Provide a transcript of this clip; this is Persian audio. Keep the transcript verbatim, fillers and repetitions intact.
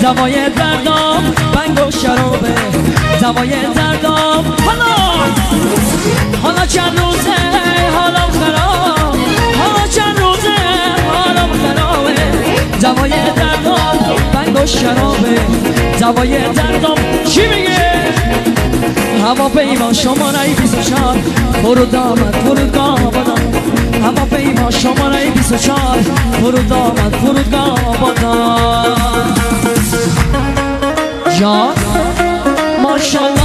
دوای دردام بنگ و شرابه دوای دردام حالا حالا چند روزه حالم خراب حالا چند روزه حالم خرابه دوای دردام بنگ و شرابه دوای دردام چی میگه؟ هواپیما شماره بیست و چهار فرود آمد فرودگاه آبادان هواپیما شماره بیست و چهار فرود آمد فرودگاه آبادان جان ماشاءالله